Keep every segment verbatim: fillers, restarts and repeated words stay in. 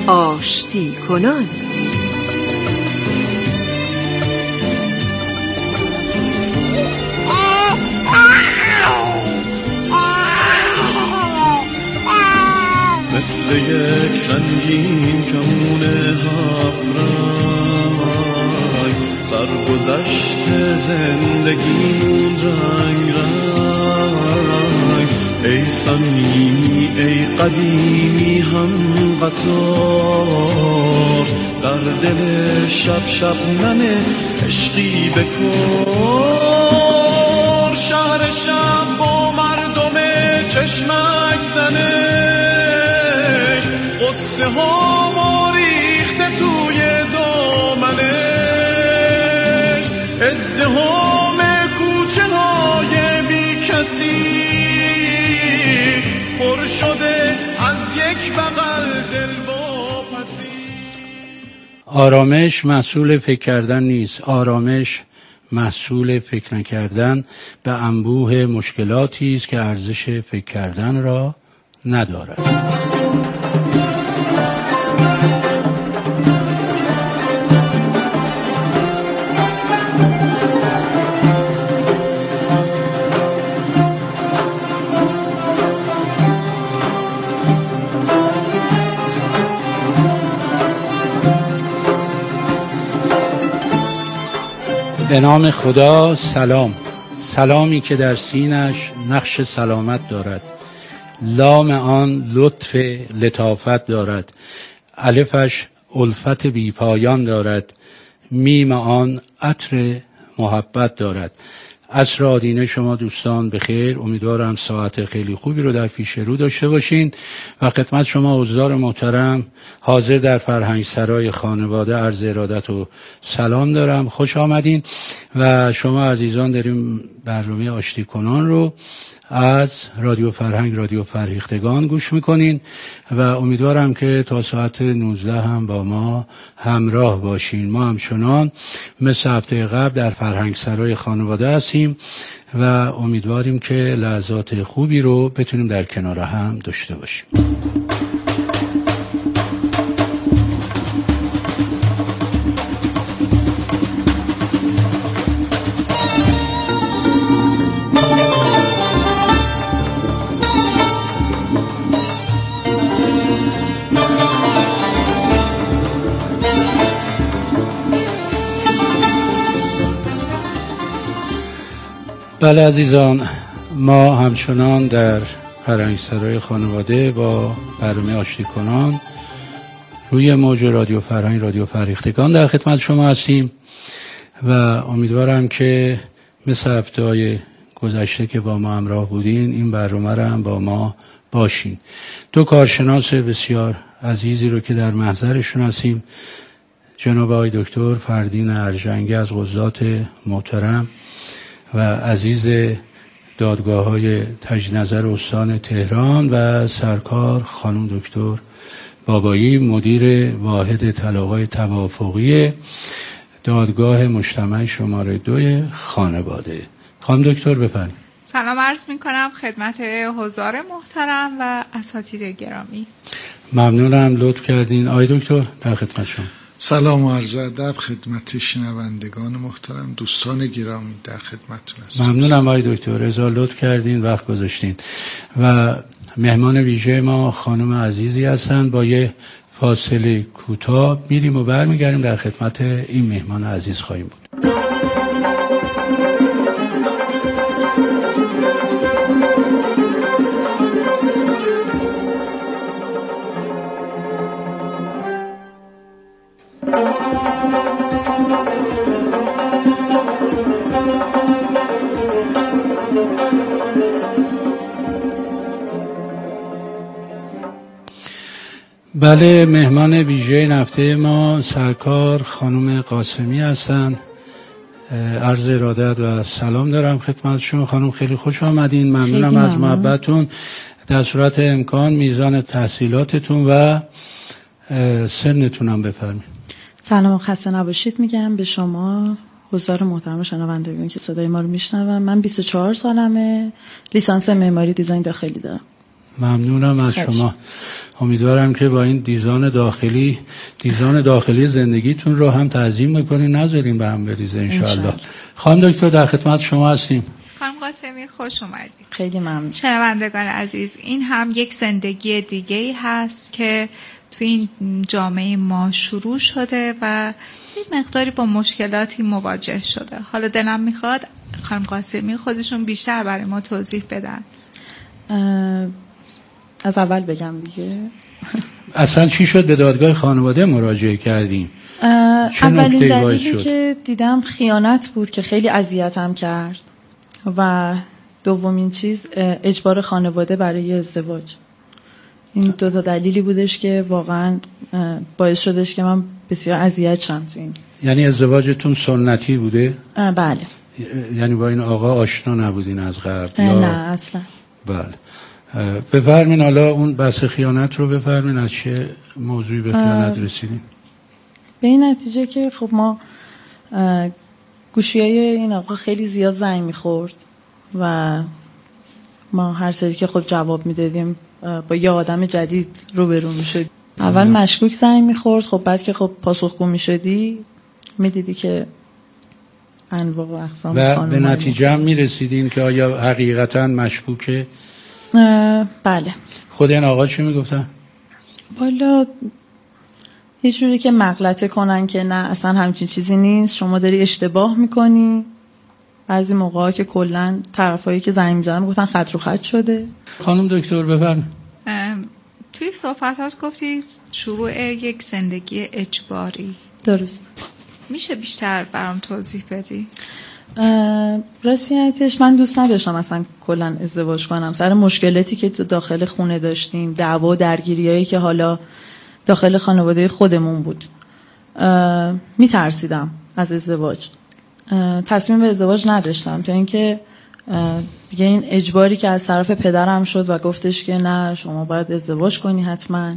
آشتی کنان. مثل یک رنگین کمون هفت رنگ، سرگذشت زندگیمون رنگ رنگ. ای صمیمی ای قدیمی هم قطار، در دل شب شب ننه عشقی بکن. شهر شب با مردم چشمک زنه، قصه ها ما ریخته توی دامنش. ازدحام کوچه های بی کسی پر شده از یک بغل دل واپسی. آرامش محصول فکر کردن نیست، آرامش محصول فکر نکردن به انبوه مشکلاتی است که ارزش فکر کردن را ندارد. به نام خدا. سلام، سلامی که در سینش نقش سلامت دارد، لام آن لطف لطافت دارد، الفش الفت بی پایان دارد، میم آن عطر محبت دارد. عصر آدینه شما دوستان بخیر، امیدوارم ساعت خیلی خوبی رو در پیش رو داشته باشین و خدمت شما حضار محترم حاضر در فرهنگ سرای خانواده عرض ارادت و سلام دارم. خوش آمدین و شما عزیزان داریم برنامه آشتی کنان رو از رادیو فرهنگ رادیو فرهیختگان گوش میکنین و امیدوارم که تا ساعت نوزده هم با ما همراه باشین. ما همچنان مثل هفته قبل در فرهنگ سرای خانواده هستیم و امیدواریم که لحظات خوبی رو بتونیم در کنار هم داشته باشیم. بله عزیزان، ما همچنان در فرهنگ سرای خانواده با برنامه آشتی کنان روی موج رادیو فرهنگ رادیو فرهیختگان در خدمت شما هستیم و امیدوارم که مثل هفته‌های گذشته که با ما همراه بودین این برنامه را هم با ما باشین. دو کارشناس بسیار عزیزی رو که در محضرشون هستیم، جناب آقای دکتر فردین ارژنگی از قضات محترم و عزیز دادگاه‌های تجنظر استان تهران و سرکار خانم دکتر بابایی مدیر واحد طلاق‌های توافقی دادگاه مجتمع شماره دو خانواده. خانم دکتر بفرمایید. سلام عرض می‌کنم خدمت حضار محترم و اساتید گرامی. ممنونم لطف کردین. آقای دکتر در خدمت شما. سلام و عرض ادب خدمت شنوندگان محترم، دوستان گرامی در خدمتتون هستم. ممنونم آقای دکتر، ازا لطف کردین وقت گذاشتین و مهمان ویژه ما خانم عزیزی هستن. با یه فاصله کوتاه میریم و برمیگردیم در خدمت این مهمان عزیز خواهیم بود. بله، مهمان ویژه این هفته ما سرکار خانم قاسمی هستند. عرض ارادت و سلام دارم خدمت شما خانم، خیلی خوش آمدین. ممنونم از محبتتون. در صورت امکان میزان تحصیلاتتون و سنتون هم بفرمایید. سلام و خسته نباشید میگم به شما حضار محترم شنوندگان که صدای ما رو میشنون. من بیست و چهار سالمه، لیسانس معماری دیزاین داخلی دارم. ممنونم از شما. امیدوارم که با این دیزان داخلی دیزان داخلی زندگیتون رو هم تعظیم بکنین، نذارین به هم بریزه انشاءالله. خانم دکتر در خدمت شما هستیم. خانم قاسمی خوش اومدید. خیلی ممنون. شنوندگان عزیز، این هم یک زندگی دیگه‌ای هست که تو این جامعه ما شروع شده و یه مقداری با مشکلاتی مواجه شده. حالا دلم میخواد خانم قاسمی خودشون بیشتر برای ما توضیح بدن. از اول بگم دیگه. اصلا چی شد به دادگاه خانواده مراجعه کردیم؟ اولین دلیلی که دیدم خیانت بود که خیلی اذیتم کرد و دومین چیز اجبار خانواده برای ازدواج. این دو تا دلیلی بودش که واقعا باعث شدش که من بسیار اذیت شم تو این. یعنی ازدواجتون سنتی بوده؟ بله. یعنی با این آقا آشنا نبودین از قبل؟ نه اصلا. بله. بفرمین حالا اون بحث خیانت رو بفرمین، از چه موضوعی به خیانت رسیدین؟ به این نتیجه که خب ما گوشیای این آقا خیلی زیاد زنگ میخورد و ما هر سری که خب جواب میدادیم با یه آدم جدید روبرو میشد. اول مشکوک زنگ میخورد، خب بعد که خب پاسخگو میشدی میدیدی که انواع و اقسام و به نتیجه هم میرسیدین که آیا حقیقتا مشکوکه؟ بله. خود این آقا چی میگفتن؟ والا یه جوری که مغلطه کنن که نه اصلا همچین چیزی نیست، شما داری اشتباه میکنی. بعضی موقعا که کلا طرفایی که زنگ میزنن گفتن خط رو خط شده. خانم دکتر بفرمایید. توی صحبتات گفتید شروع یک زندگی اجباری. درست. میشه بیشتر برام توضیح بدی؟ راستیتش من دوست نداشتم اصلا کلا ازدواج کنم سر مشکلاتی که تو داخل خونه داشتیم، دعوا و درگیریایی که حالا داخل خانواده خودمون بود. میترسیدم از ازدواج، تصمیم به ازدواج نداشتم تا اینکه دیگه این اجباری که از طرف پدرم شد و گفتش که نه شما باید ازدواج کنی حتما،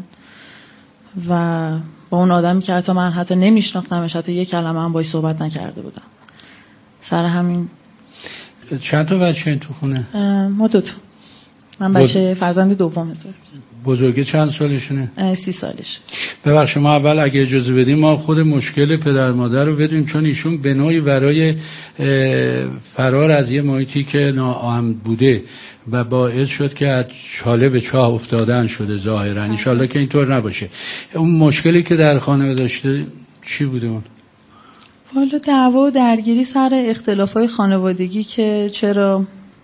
و با اون آدمی که حتی من حتی نمیشناختمش، حتی یک کلمه هم باهاش صحبت نکرده بودم. سر همین. چند تا بچه این تو خونه؟ ما دو تا. من بچه فرزند دوم هستم. بزرگه چند سالشونه؟ سی سالش. ببخشید ما اول اگه اجازه بدیم ما خود مشکل پدر مادر رو بدونیم، چون ایشون به نوعی برای فرار از یه محیطی که ناامن بوده و باعث شد که از چاله به چاه افتادن شده ظاهرا. ان شاءالله که اینطور نباشه. اون مشکلی که در خانه داشته چی بوده اون؟ والا دعوا و درگیری سر اختلافای خانوادگی که چرا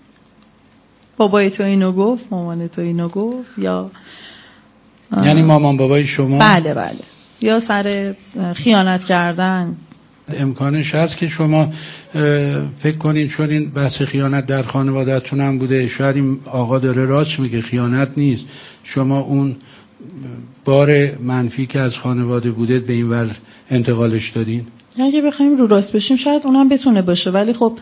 بابای تو اینو گفت، مامان تو اینو گفت، یا یعنی مامان بابای شما؟ بله بله. یا سر خیانت کردن. امکانش هست که شما فکر کنین چون این بحث خیانت در خانواده‌تون هم بوده، شاید این آقا داره راست میگه، خیانت نیست، شما اون بار منفی که از خانواده بوده به این ور انتقالش دادین؟ اگه بخوایم رو راست بشیم شاید اونم بتونه باشه، ولی خب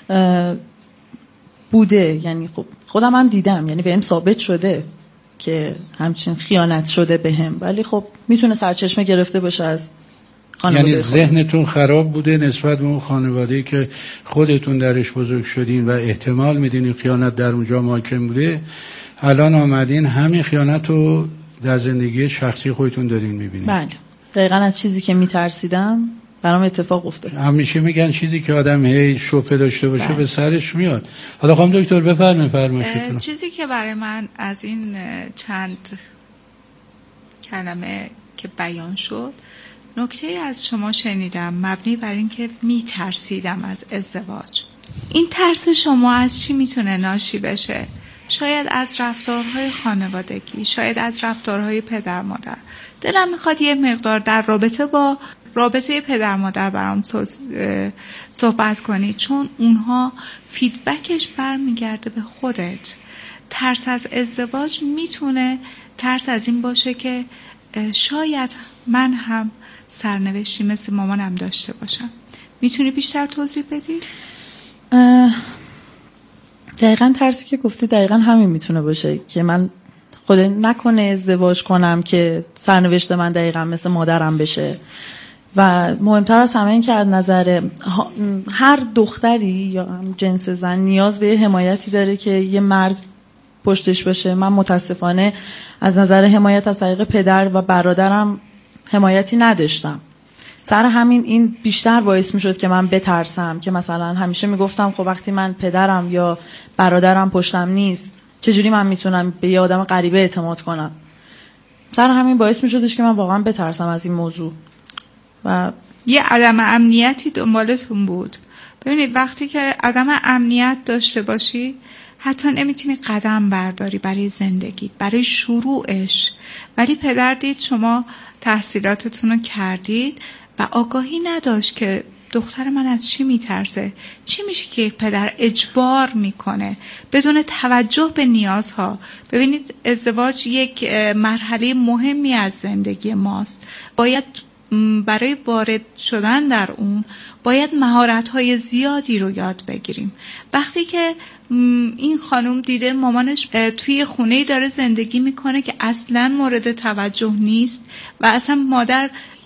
بوده. یعنی خب خودم هم دیدم، یعنی بهم ثابت شده که همچین خیانت شده بهم، ولی خب میتونه سرچشمه گرفته باشه از خانواده. یعنی ذهنتون خراب بوده نسبت به اون خانواده‌ای که خودتون درش بزرگ شدین و احتمال میدین خیانت در اونجا محکم بوده، الان آمدین همین خیانت رو در زندگی شخصی خودتون دارین میبینین. بله دقیقاً از چیزی که میترسیدم برام اتفاق افتاد. همیشه میگن چیزی که آدم هی شوفه داشته باشه بله. به سرش میاد. حالا خانم دکتر بفرمایید فرمایشتون. چیزی که برای من از این چند کلمه که بیان شد، نکته از شما شنیدم مبنی بر این که میترسیدم از ازدواج. این ترس شما از چی میتونه ناشی بشه؟ شاید از رفتارهای خانوادگی، شاید از رفتارهای پدر مادر. دلم میخواد یه مقدار در رابطه با رابطه پدر مادر برام صحبت کنید، چون اونها فیدبکش برمیگرده به خودت. ترس از ازدواج میتونه ترس از این باشه که شاید من هم سرنوشتی مثل مامانم داشته باشم. میتونی بیشتر توضیح بدی؟ دقیقاً ترسی که گفتی دقیقاً همین میتونه باشه که من خود نکنه ازدواج کنم که سرنوشت من دقیقاً مثل مادرم بشه. و مهمتر از همه این که از نظر هر دختری یا هم جنس زن نیاز به حمایتی داره که یه مرد پشتش باشه. من متاسفانه از نظر حمایت از طریق پدر و برادرم حمایتی نداشتم. سر همین این بیشتر باعث میشد که من بترسم، که مثلا همیشه میگفتم خب وقتی من پدرم یا برادرم پشتم نیست چجوری من میتونم به یه آدم غریبه اعتماد کنم. سر همین باعث میشدش که من واقعا بترسم از این موضوع و یه عدم امنیتی دنبالتون بود. ببینید وقتی که عدم امنیت داشته باشی حتی نمیتونی قدم برداری برای زندگی، برای شروعش. ولی پدر دید شما تحصیلاتتون رو کردید و آگاهی نداشت که دختر من از چی میترسه. چی میشه که یک پدر اجبار میکنه بدون توجه به نیازها؟ ببینید ازدواج یک مرحله مهمی از زندگی ماست. باید برای وارد شدن در اون باید مهارت‌های زیادی رو یاد بگیریم. وقتی که این خانم دیده مامانش توی خونه‌ای داره زندگی میکنه که اصلاً مورد توجه نیست و اصلا مادر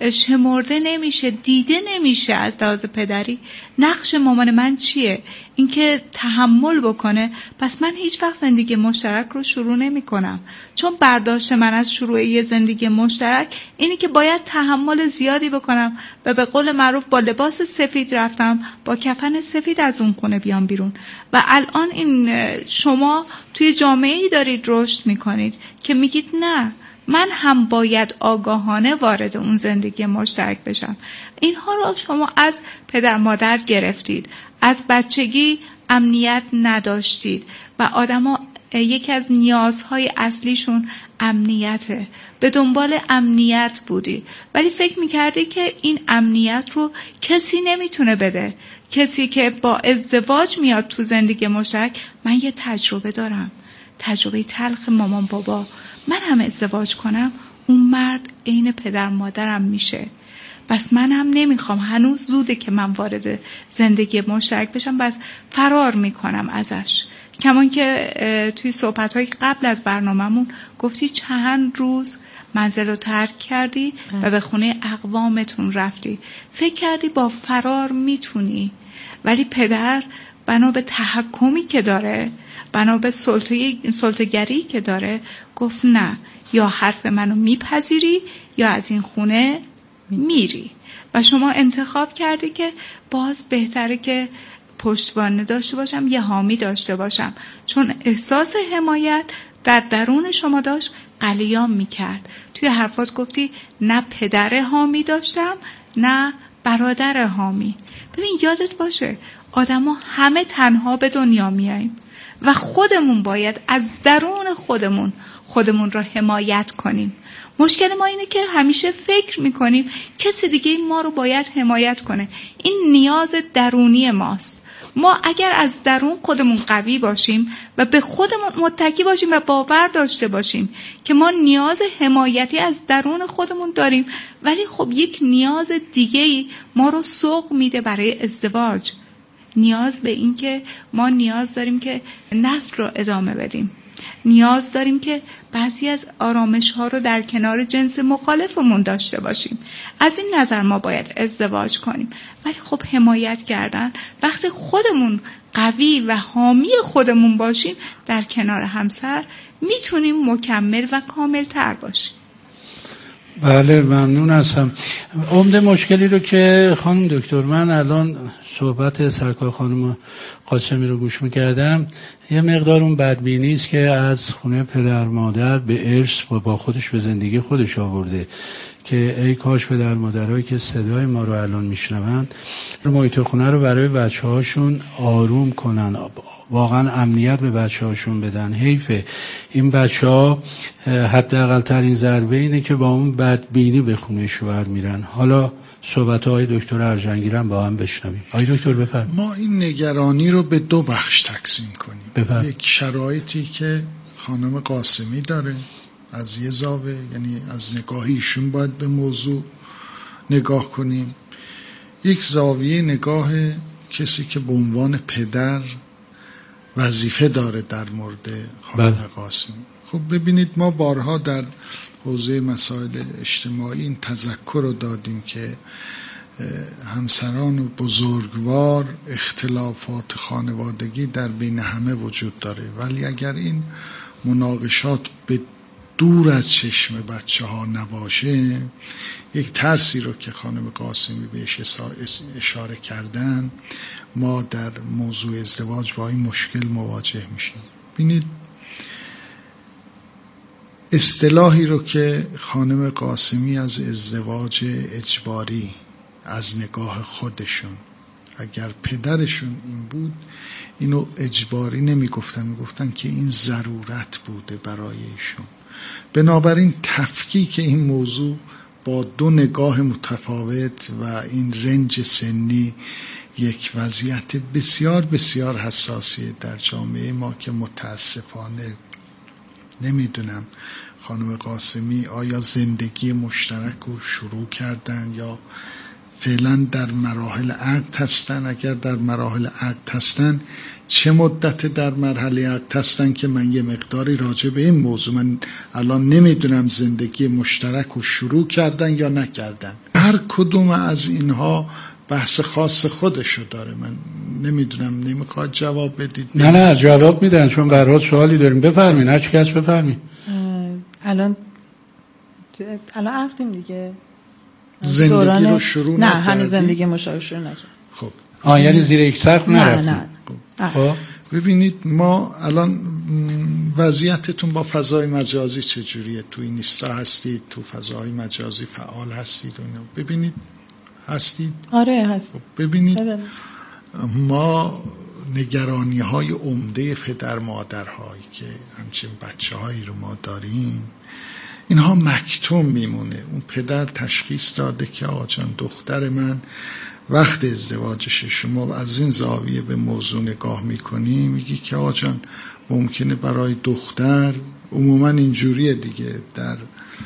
شمرده نمیشه، دیده نمیشه از لحاظ پدری، نقش مامان من چیه؟ اینکه تحمل بکنه. پس من هیچ وقت زندگی مشترک رو شروع نمی کنم، چون برداشت من از شروع یه زندگی مشترک اینی که باید تحمل زیادی بکنم و به قول معروف با لباس سفید رفتم با کفن سفید از اون خونه بیام بیرون. و الان این شما توی جامعه‌ای دارید رشد میکنید که میگید نه، من هم باید آگاهانه وارد اون زندگی مشترک بشم. اینها رو شما از پدر مادر گرفتید، از بچگی امنیت نداشتید و آدما یکی از نیازهای اصلیشون امنیته، به دنبال امنیت بودی ولی فکر میکردی که این امنیت رو کسی نمیتونه بده. کسی که با ازدواج میاد تو زندگی مشترک، من یه تجربه دارم، تجربه تلخ مامان بابا، من هم ازدواج کنم اون مرد عین پدر مادرم میشه. بس من هم نمیخوام، هنوز زوده که من وارد زندگی مشترک بشم، بس فرار میکنم ازش. کمان که توی صحبت‌های قبل از برنامه‌مون گفتی چند روز منزل رو ترک کردی و به خونه اقوامتون رفتی، فکر کردی با فرار میتونی، ولی پدر بنا به تحکمی که داره، بنا به سلطه‌گری که داره، گفت نه، یا حرف منو میپذیری یا از این خونه میری. و شما انتخاب کردی که باز بهتره که پشتوانه داشته باشم، یه حامی داشته باشم، چون احساس حمایت در درون شما داشت قلیان میکرد. توی حرفات گفتی نه پدر حامی داشتم نه برادر حامی. ببین یادت باشه آدما همه تنها به دنیا میاییم و خودمون باید از درون خودمون خودمون رو حمایت کنیم. مشکل ما اینه که همیشه فکر میکنیم کسی دیگه ما رو باید حمایت کنه. این نیاز درونی ماست. ما اگر از درون خودمون قوی باشیم و به خودمون متکی باشیم و باور داشته باشیم که ما نیاز حمایتی از درون خودمون داریم، ولی خب یک نیاز دیگه‌ای ما رو سوق میده برای ازدواج، نیاز به این که ما نیاز داریم که نسل رو ادامه بدیم، نیاز داریم که بعضی از آرامش ها رو در کنار جنس مخالفمون داشته باشیم. از این نظر ما باید ازدواج کنیم. ولی خب حمایت کردن وقتی خودمون قوی و حامی خودمون باشیم در کنار همسر میتونیم مکمل و کامل تر باشیم. بله ممنون هستم. عمده مشکلی رو که خانم دکتر، من الان صحبت سرکار خانم قاسمی رو گوش میکردم، یه مقدار اون بدبینی است که از خونه پدر مادر به ارث و با خودش به زندگی خودش آورده که ای کاش پدر مادرهایی که صدای ما رو الان میشنون محیط خونه رو برای بچه هاشون آروم کنن، واقعا امنیت به بچه هاشون بدن. حیفه این بچه ها حداقل ترین ضربه اینه که با اون بدبینی به خونه شوهر میرن. حالا صحبت های دکتر ارجنگیرم با هم بشنویم. آقای دکتر بفرمایید. ما این نگرانی رو به دو بخش تقسیم کنیم. بفرم. یک شرایطی که خانم قاسمی داره از یه زاویه، یعنی از نگاه ایشون باید به موضوع نگاه کنیم. یک زاویه نگاه کسی که به عنوان پدر وظیفه داره در مورد خانم قاسمی. خب ببینید ما بارها در حوزه مسائل اجتماعی این تذکر رو دادیم که همسران و بزرگوار اختلافات خانوادگی در بین همه وجود داره، ولی اگر این مناقشات به دور از چشم بچه ها نباشه، یک ترسی رو که خانم قاسمی بهش اشاره کردن، ما در موضوع ازدواج با این مشکل مواجه میشیم. ببینید اصطلاحی رو که خانم قاسمی از ازدواج اجباری از نگاه خودشون، اگر پدرشون این بود اینو اجباری نمی گفتن، می گفتن که این ضرورت بوده برای ایشون. بنابراین تفکیک این موضوع با دو نگاه متفاوت و این رنج سنی یک وضعیت بسیار بسیار حساسیه در جامعه ما که متاسفانه نمیدونم خانم قاسمی آیا زندگی مشترک رو شروع کردن یا فعلا در مراحل عقد هستن. اگر در مراحل عقد هستن چه مدت در مرحله عقد هستن که من یه مقداری راجع به این موضوع، من الان نمیدونم زندگی مشترک رو شروع کردن یا نکردن. هر کدوم از اینها بحث خاص خودشو داره، من نمیدونم، نمیخواد جواب بدید؟ نه نه جواب میدن، چون به هر حال سوالی داریم. بفرمین، هر کس بفرمین. الان الان عقدیم دیگه، زندگی دوران... رو شروع نه نکردی؟ هنوز زندگی مشاور شروع نکرد. خب آه یعنی زیر یک سقف نرفتید؟ نه نه. خب ببینید ما الان وضعیتتون با فضای مجازی چجوریه؟ تو اینستا هستید، تو فضای مجازی فعال هستید و اینا. ببینید هستید؟ آره هست. ببینید ما نگرانی های عمده پدر مادرهایی که همچین بچه هایی رو ما داریم اینها مکتوم میمونه. اون پدر تشخیص داده که آقا جان دختر من وقت ازدواجشه، شما از این زاویه به موضوع نگاه میکنی، میگی که آقا جان ممکنه برای دختر، عموما اینجوریه دیگه، در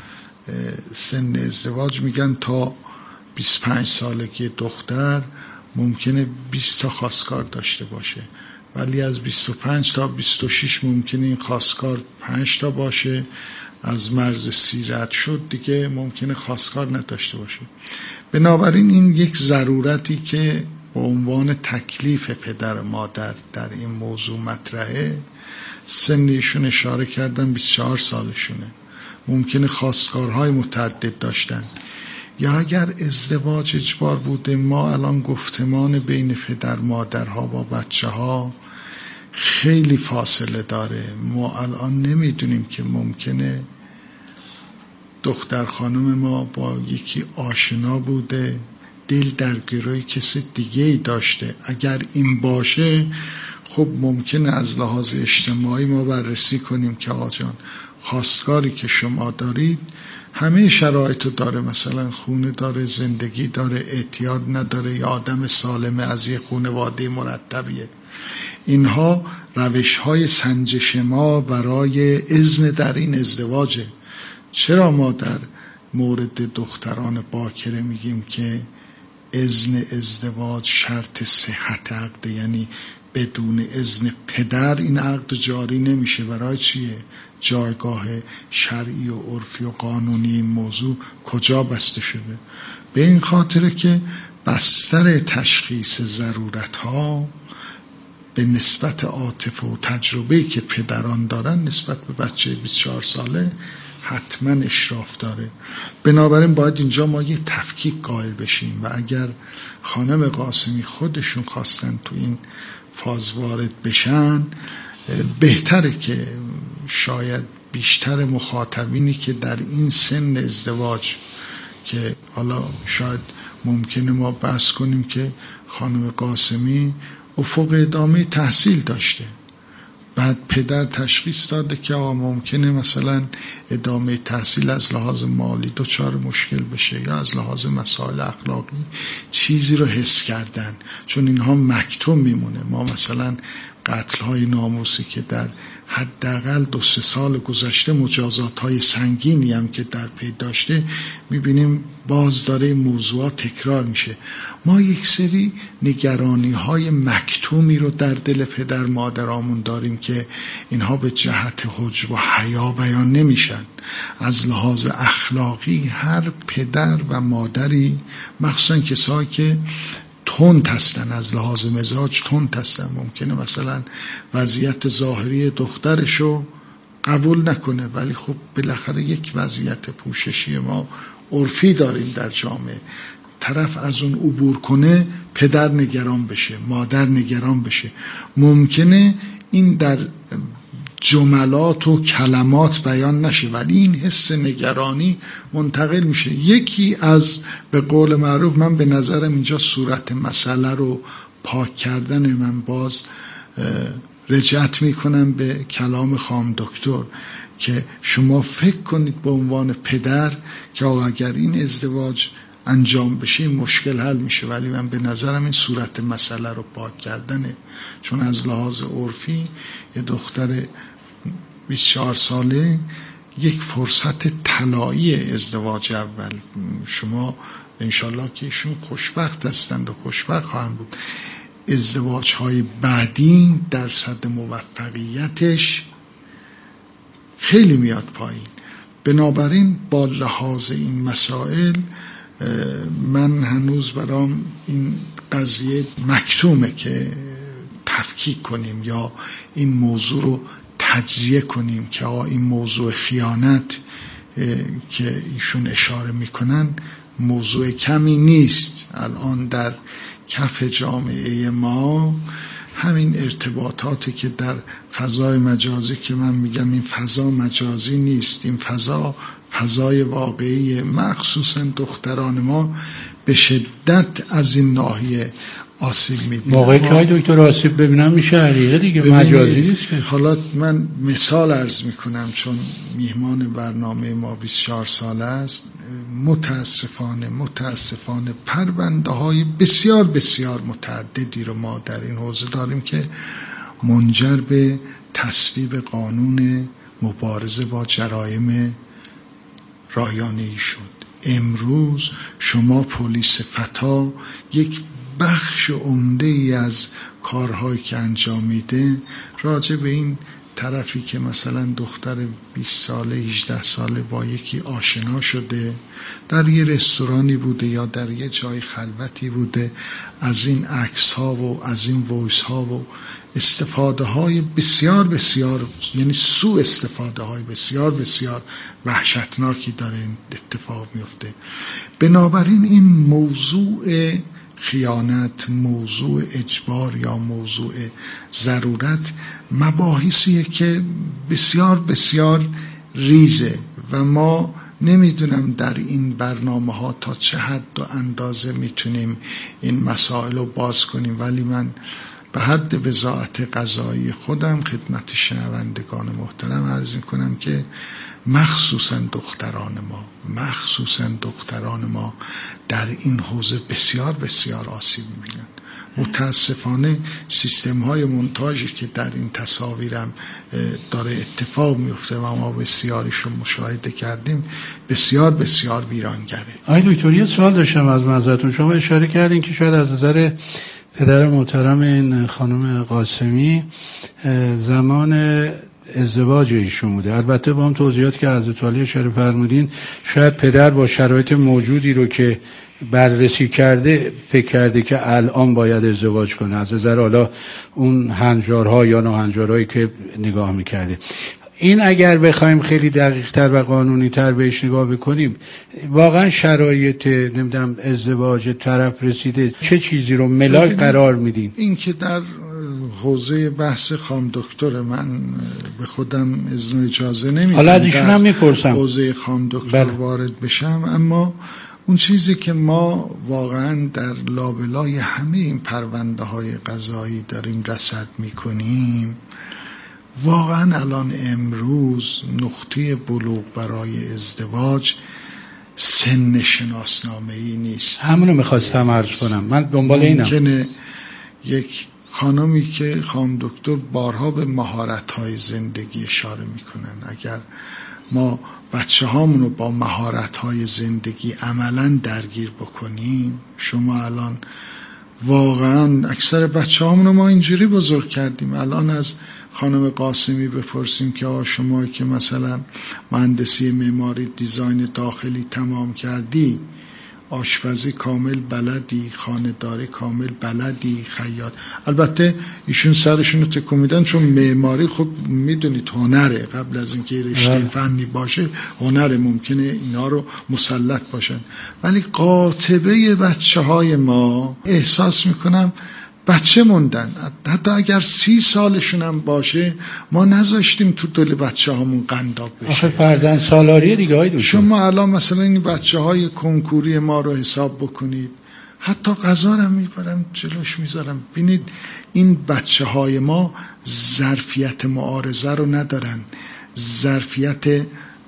سن ازدواج میگن تا بیست و پنج سالگی دختر ممکنه بیست تا خواستگار داشته باشه، ولی از بیست و پنج تا بیست و شش ممکنه این خواستگار پنج تا باشه، از مرز سی رد شد دیگه ممکنه خواستگار نداشته باشه. بنابراین این یک ضرورتی که به عنوان تکلیف پدر مادر در این موضوع مطرحه. سنیشون اشاره کردن بیست و چهار سالشونه، ممکنه خواستگارهای متعدد داشتن. یا اگر ازدواج اجبار بوده، ما الان گفتمان بین پدر مادرها با بچه ها خیلی فاصله داره. ما الان نمیدونیم که ممکنه دختر خانم ما با یکی آشنا بوده، دل در گروی کسی دیگه ای داشته. اگر این باشه خب ممکنه از لحاظ اجتماعی ما بررسی کنیم که آقا جان خواستگاری که شما دارید همه شرایطو داره، مثلا خونه داره، زندگی داره، اعتیاد نداره، یا آدم سالمه، از یه خانواده مرتبیه. اینها روش های سنجش ما برای اذن در این ازدواجه. چرا ما در مورد دختران باکره میگیم که اذن ازدواج شرط صحت عقد، یعنی بدون اذن پدر این عقد جاری نمیشه؟ برای چیه؟ جایگاه شرعی و عرفی و قانونی این موضوع کجا بسته شده؟ به این خاطره که بستر تشخیص ضرورت ها به نسبت عاطفه و تجربه‌ای که پدران دارن نسبت به بچه بیست و چهار ساله حتما اشراف داره. بنابراین باید اینجا ما یه تفکیک قائل بشیم و اگر خانم قاسمی خودشون خواستن تو این فاز وارد بشن، بهتره که شاید بیشتر مخاطبینی که در این سن ازدواج، که حالا شاید ممکنه ما بحث کنیم که خانم قاسمی افق ادامه تحصیل داشته، بعد پدر تشخیص داده که آقا ممکنه مثلا ادامه تحصیل از لحاظ مالی دچار مشکل بشه یا از لحاظ مسائل اخلاقی چیزی رو حس کردن، چون اینها مکتوم میمونه. ما مثلا قتل‌های ناموسی که در حداقل دو سه سال گذشته مجازات‌های سنگینی هم که در پی داشته، می‌بینیم باز داره این موضوعات تکرار میشه. ما یک سری نگرانی‌های مکتومی رو در دل پدر مادرامون داریم که اینها به جهت حجب و حیا بیان نمیشن. از لحاظ اخلاقی هر پدر و مادری، مخصوصا کسایی که تند هستن، از لحاظ مزاج تند هستن، ممکنه مثلا وضعیت ظاهری دخترشو قبول نکنه، ولی خب بالاخره یک وضعیت پوششی ما عرفی داریم در جامعه. طرف از اون عبور کنه پدر نگران بشه، مادر نگران بشه. ممکنه این در جملات و کلمات بیان نشه، ولی این حس نگرانی منتقل میشه. یکی از به قول معروف، من به نظرم اینجا صورت مسئله رو پاک کردن، من باز رجعت میکنم به کلام خانم دکتر که شما فکر کنید به عنوان پدر که آقا اگر این ازدواج انجام بشه این مشکل حل میشه، ولی من به نظرم این صورت مسئله رو پاک کردنه. چون از لحاظ عرفی یه دختر بیست و چهار ساله یک فرصت طلایی ازدواج اول، شما انشالله که ایشون خوشبخت هستند و خوشبخت خواهند بود، ازدواج های بعدی درصد موفقیتش خیلی میاد پایین. بنابراین با لحاظ این مسائل من هنوز برام این قضیه مکتومه که تفکیک کنیم یا این موضوع رو تجزیه کنیم که آقا این موضوع خیانت که ایشون اشاره میکنن موضوع کمی نیست. الان در کف جامعه ما همین ارتباطاتی که در فضای مجازی که من میگم این فضا مجازی نیست، این فضا فضای واقعی، مخصوصا دختران ما به شدت از این ناحیه آسیب میبینن. موقعی که های دکتر آسیب ببینم میشه حقیقه دیگه، مجازی نیست که. حالا من مثال عرض میکنم چون میهمان برنامه ما بیست و چهار ساله است. متاسفانه متاسفانه پرونده های بسیار بسیار متعددی رو ما در این حوزه داریم که منجر به تصویب قانون مبارزه با جرایم رایانه‌ای شد. امروز شما پلیس فتا یک بخش عمده ای از کارهایی که انجام میده راجع به این طرفی که مثلا دختر بیست ساله هجده ساله با یکی آشنا شده، در یه رستورانی بوده یا در یه جای خلوتی بوده، از این عکس ها و از این وایس ها و استفاده های بسیار بسیار، یعنی سوء استفاده های بسیار بسیار وحشتناکی داره اتفاق میفته. بنابراین این موضوع خیانت، موضوع اجبار یا موضوع ضرورت مباحثیه که بسیار بسیار ریزه و ما نمیدونم در این برنامه ها تا چه حد و اندازه میتونیم این مسائل رو باز کنیم، ولی من به حد بضاعت قضایی خودم خدمت شنوندگان محترم عرض میکنم که مخصوصا دختران ما مخصوصا دختران ما در این حوزه بسیار بسیار آسیب میبینن. متاسفانه سیستم های مونتاژی که در این تصاویرم داره اتفاق میفته و ما بسیاریش رو مشاهده کردیم بسیار بسیار ویرانگره. آقای دکتر یه سوال داشتم از معذرتون، شما اشاره کردین که شاید از نظر پدر محترم این خانم قاسمی زمان ازدواج ایشون بوده، البته با هم توضیحات که حضرت علی اشاره فرمودین شاید پدر با شرایط موجودی رو که بررسی کرده فکر کرده که الان باید ازدواج کنه از نظر حالا اون هنجارها یا ناهنجارهایی که نگاه میکرده. این اگر بخوایم خیلی دقیق تر و قانونی تر بهش نگاه بکنیم، واقعا شرایط نمیدونم ازدواج طرف رسیده چه چیزی رو ملاک قرار میدین؟ این که در حوزه بحث خانم دکتر من به خودم اذن و اجازه نمیدم حالا از ایشون هم میپرسم حوزه خانم دکتر بله. وارد بشم، اما اون چیزی که ما واقعا در لابلای همه این پرونده های قضایی داریم رصد میکنیم، واقعا الان امروز نقطه بلوغ برای ازدواج سن شناسنامه‌ای نیست. همونو میخواستم عرض کنم، من دنبال اینم. ممکنه یک خانمی که خانم دکتر بارها به مهارت‌های زندگی اشاره میکنن، اگر ما بچه هامون رو با مهارت‌های زندگی عملاً درگیر بکنیم، شما الان واقعاً اکثر بچه هامون رو ما اینجوری بزرگ کردیم. الان از خانم قاسمی بپرسیم که آه شما که مثلا مهندسی معماری دیزاین داخلی تمام کردی، آشپزی کامل بلدی، خانه‌داری کامل بلدی، خیاط. البته ایشون سرشون رو تکون میدن چون معماری خب میدونید هنره، قبل از اینکه رشته فنی باشه هنره، ممکنه اینا رو مسلط باشن. ولی قاطبه بچه های ما احساس میکنم بچه موندن، حتی اگر سی سالشون هم باشه ما نذاشتیم تو دل بچه هامون قنداب بشه. آخه فرزند سالاری دیگه های دوست. شما الان مثلا این بچه های کنکوری ما رو حساب بکنید، حتی غذا رو میبرم جلوش میذارم، ببینید این بچه های ما ظرفیت معارضه رو ندارن، ظرفیت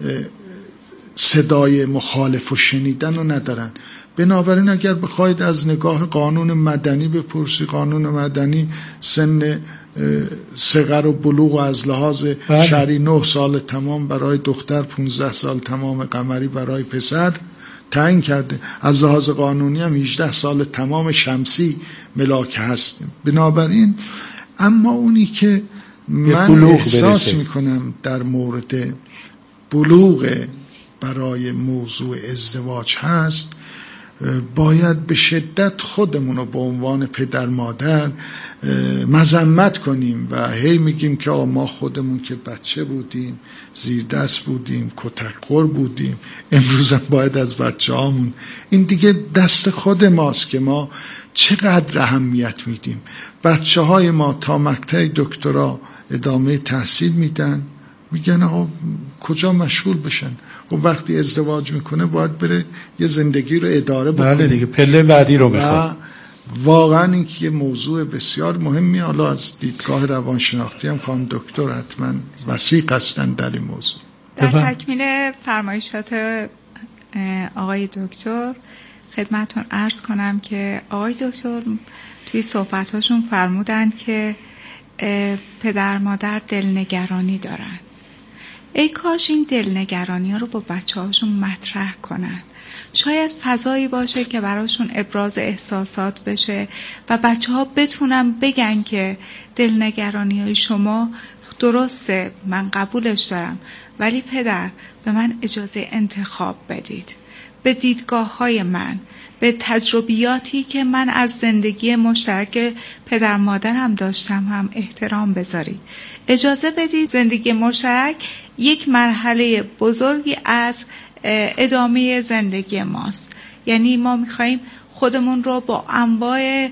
صدای مخالف و شنیدن رو ندارن. بنابراین اگر بخواید از نگاه قانون مدنی بپرسی، قانون مدنی سن صغر و بلوغ از لحاظ شرعی نه سال تمام برای دختر، پونزده سال تمام قمری برای پسر تعیین کرده. از لحاظ قانونی هم هجده سال تمام شمسی ملاک هست. بنابراین اما اونی که من احساس برسه. میکنم در مورد بلوغ برای موضوع ازدواج هست، باید به شدت خودمون رو به عنوان پدر مادر مذمت کنیم و هی میگیم که ما خودمون که بچه بودیم زیر دست بودیم، کتکخور بودیم، امروز هم باید از بچه هامون. این دیگه دست خود ماست که ما چقدر اهمیت میدیم. بچه های ما تا مقطع دکترا ادامه تحصیل میدن، میگن آقا کجا مشغول بشن. و وقتی ازدواج میکنه باید بره یه زندگی رو اداره بکنه. بله دیگه پله بعدی رو میخواد. واقعا این که یه موضوع بسیار مهمی. حالا از دیدگاه روانشناختی هم خانم دکتر حتما وسیق هستن در این موضوع. در تکمیل فرمایشات آقای دکتر خدمتتون عرض کنم که آقای دکتر توی صحبتاشون فرمودن که پدر مادر دلنگرانی دارن. ای کاش این دلنگرانی ها رو با بچه هاشون مطرح کنن. شاید فضایی باشه که براشون ابراز احساسات بشه و بچه ها بتونن بگن که دلنگرانی های شما درسته، من قبولش دارم، ولی پدر به من اجازه انتخاب بدید، به دیدگاه های من، به تجربیاتی که من از زندگی مشترک پدر مادرم داشتم هم احترام بذارید. اجازه بدید زندگی مشترک یک مرحله بزرگی از ادامه زندگی ماست. یعنی ما میخواییم خودمون رو با انواع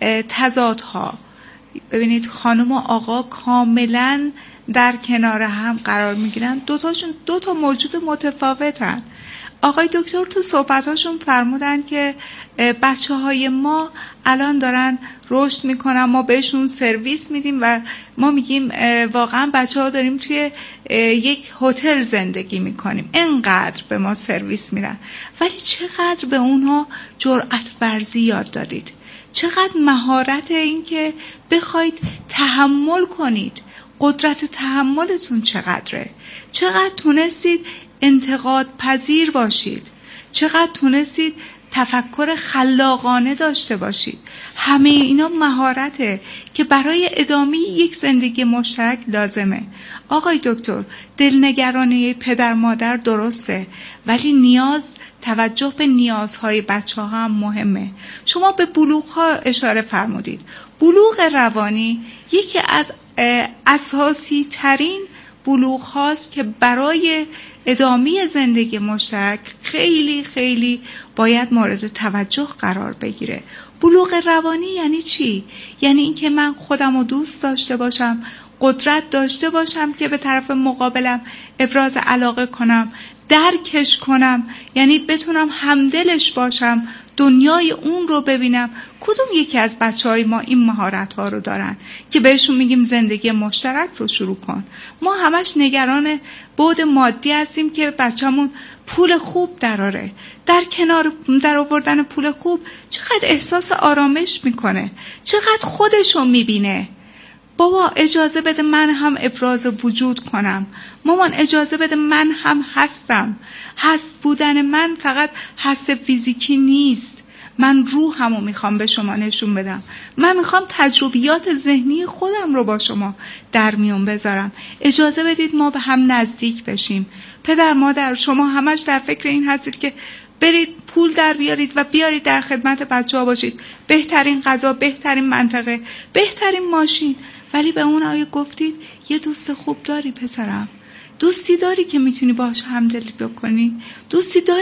تضادها، ببینید خانم و آقا کاملا در کنار هم قرار میگیرن، دوتاشون دوتا موجود متفاوتن. آقای دکتر تو صحبتاشون فرمودن که بچه های ما الان دارن رشد میکنن، ما بهشون سرویس میدیم و ما میگیم واقعا بچه ها داریم توی یک هتل زندگی میکنیم، اینقدر به ما سرویس میرن. ولی چقدر به اونها جرأت ورزی یاد دادید، چقدر مهارت این که بخواید تحمل کنید، قدرت تحملتون چقدره، چقدر تونستید انتقاد پذیر باشید، چقدر تونستید تفکر خلاقانه داشته باشید. همه اینا مهارته که برای ادامه یک زندگی مشترک لازمه. آقای دکتر، دلنگرانی پدر مادر درسته، ولی نیاز توجه به نیازهای بچه ها هم مهمه. شما به بلوغ ها اشاره فرمودید. بلوغ روانی یکی از اساسی ترین بلوغ هاست که برای ادامه زندگی مشترک خیلی خیلی باید مورد توجه قرار بگیره. بلوغ روانی یعنی چی؟ یعنی اینکه من خودم رو دوست داشته باشم، قدرت داشته باشم که به طرف مقابلم ابراز علاقه کنم، درکش کنم، یعنی بتونم همدلش باشم، دنیای اون رو ببینم. کدوم یکی از بچه های ما این مهارت ها رو دارن که بهشون میگیم زندگی مشترک رو شروع کن؟ ما همش نگران بعد مادی هستیم که بچه‌مون پول خوب دراره. در کنار در آوردن پول خوب چقدر احساس آرامش میکنه، چقدر خودشو میبینه. بابا اجازه بده من هم ابراز وجود کنم، مامان اجازه بده من هم هستم. هست بودن من فقط هست فیزیکی نیست، من روحمو میخوام به شما نشون بدم. من میخوام تجربیات ذهنی خودم رو با شما در میون بذارم. اجازه بدید ما به هم نزدیک بشیم. پدر مادر شما همش در فکر این هستید که برید پول در بیارید و بیارید در خدمت بچه ها باشید. بهترین غذا، بهترین منطقه، بهترین ماشین. ولی به اون آیه گفتید یه دوست خوب داری پسرم. دوستی داری که میتونی باهاش همدلی بکنی. دوستی داری